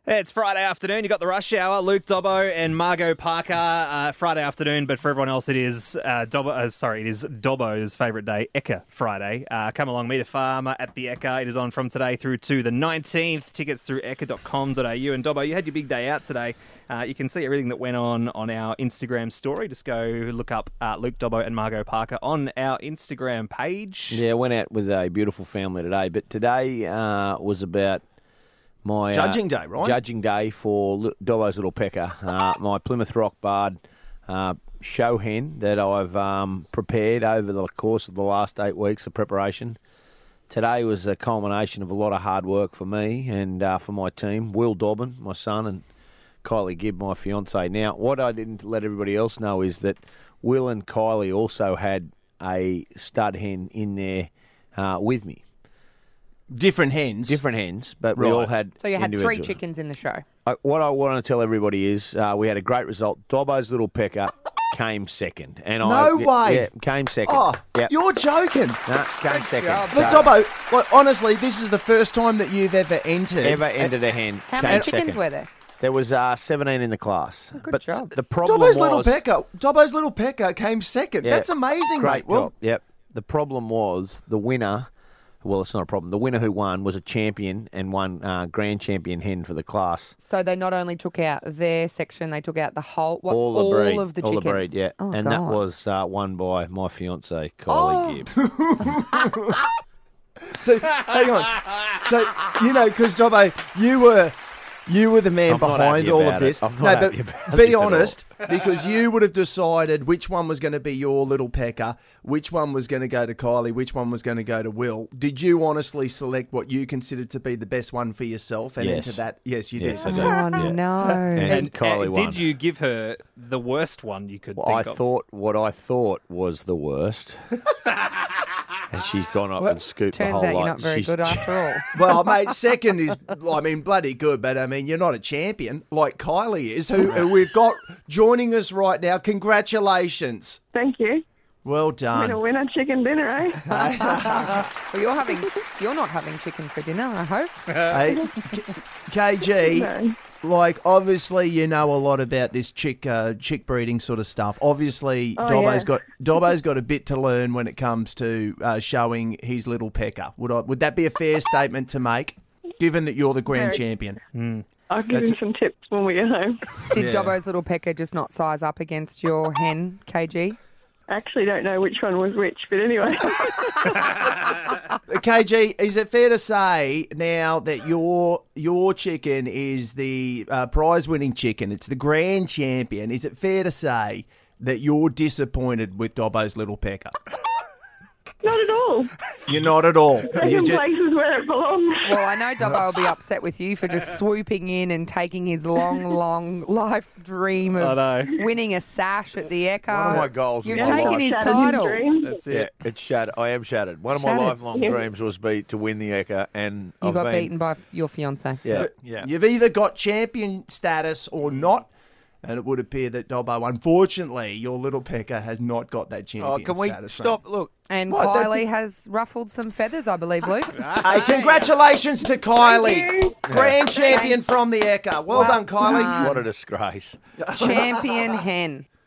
It's Friday afternoon. You got the rush hour. Luke Dobbo and Margot Parker. Friday afternoon, but for everyone else, it is it is Dobbo's favourite day, Ekka Friday. Come along, meet a farmer at the Ekka. It is on from today through to the 19th. Tickets through ekka.com.au. And Dobbo, you had your big day out today. You can see everything that went on our Instagram story. Just go look up Luke Dobbo and Margot Parker on our Instagram page. Yeah, I went out with a beautiful family today, but today was about my Judging day, right? Judging day for Dobbo's Little Pecker, my Plymouth Rock Bard show hen that I've prepared over the course of the last 8 weeks of preparation. Today was a culmination of a lot of hard work for me and for my team. Will Dobbin, my son, and Kylie Gibb, my fiancée. Now, what I didn't let everybody else know is that Will and Kylie also had a stud hen in there with me. Different hens, but we all had. So you had 3 individuals. chickens in the show. What I want to tell everybody is we had a great result. Dobbo's Little Pecker came second. And No way. Yeah, came second. Oh, Yep. you're joking. No, came second. job. But Dobbo, like, honestly, this is the first time that you've ever entered. Ever entered a hen. How came many chickens second. were there? There was 17 in the class. good job. The problem Dobbo's Little Pecker came second. Yeah, That's amazing, great mate. Well, job. Yep. The problem was the winner. Well, it's not a problem. The winner who won was a champion and won grand champion hen for the class. So they not only took out their section, they took out the whole, All the breed. of the all chickens. the breed, yeah. Oh, and that God. was won by my fiancée, Kylie Gibb. so hang on. So because Dobbo, you were the man I'm not behind happy all about of it. this. I'm not No, happy but about be this at all. honest, because you would have decided which one was going to be your Little Pecker, which one was going to go to Kylie, which one was going to go to Will. Did you honestly select what you considered to be the best one for yourself and Yes. enter that? Yes, you Yes, did. I So- did. Oh, Yeah. no. And Kylie won. Did you give her the worst one you could think of? What I thought was the worst. And she's gone up and scooped the Turns whole out you're lot. not very She's- good after all. Well, mate, second is, bloody good, but you're not a champion like Kylie is, who we've got joining us right now. Congratulations. Thank you. Well I'm going to done. win a chicken dinner, eh? Well, you're not having chicken for dinner, I hope. Hey, KG, No. like, obviously you know a lot about this chick breeding sort of stuff. Obviously, Oh, Dobbo's got a bit to learn when it comes to showing his Little Pecker. Would that be a fair statement to make, given that you're the grand Very. champion? I'll give him some tips when we get home. Did Yeah. Dobbo's Little Pecker just not size up against your hen, KG? I actually don't know which one was which, but anyway. KG, is it fair to say now that your chicken is the prize-winning chicken? It's the grand champion. Is it fair to say that you're disappointed with Dobbo's Little Pecker? Not at all. You're not at all. It's You're in ju- places where it belongs. Well, I know Dobbo will be upset with you for just swooping in and taking his long life dream of winning a sash at the Ekka. One of my goals You're in my taking life- his Shattered title. dream. That's Yeah, it. it's shattered. I am shattered. One of my Shattered. lifelong Yeah. dreams was to win the Ekka, and You I've got been beaten by your fiance. Yeah, You've either got champion status or not, and it would appear that Dobbo, unfortunately, your Little Pecker has not got that champion Oh, can we status. stop? Look, And What, that- Kylie has ruffled some feathers, I believe, Luke. Hey, congratulations to Kylie, Thank you. grand champion from the Ekka. Well done, Kylie. done. what a disgrace. Champion hen.